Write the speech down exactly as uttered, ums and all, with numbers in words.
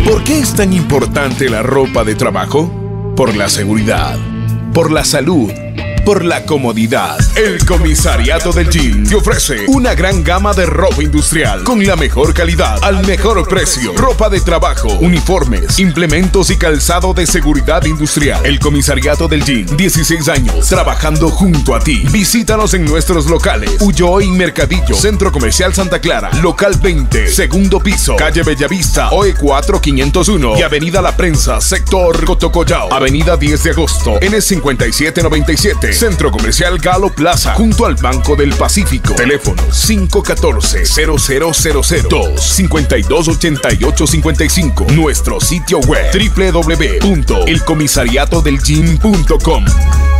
¿Por qué es tan importante la ropa de trabajo? Por la seguridad, por la salud, por la comodidad. El Comisariato del Gym te ofrece una gran gama de ropa industrial con la mejor calidad al mejor precio. Ropa de trabajo, uniformes, implementos y calzado de seguridad industrial. El Comisariato del Gym, dieciséis años trabajando junto a ti. Visítanos en nuestros locales: Ulloa y Mercadillo, Centro Comercial Santa Clara, local veinte, segundo piso, calle Bellavista, O E cuatro quinientos uno y Avenida La Prensa, sector Cotocollao, Avenida diez de agosto, N cincuenta y siete noventa y siete, Centro Comercial Galo Plaza, junto al Banco del Pacífico. Teléfono cinco uno cuatro, cero cero cero cero, dos cinco dos, ocho ocho cinco cinco. Nuestro sitio web doble u doble u doble u punto el comisariato del gym punto com.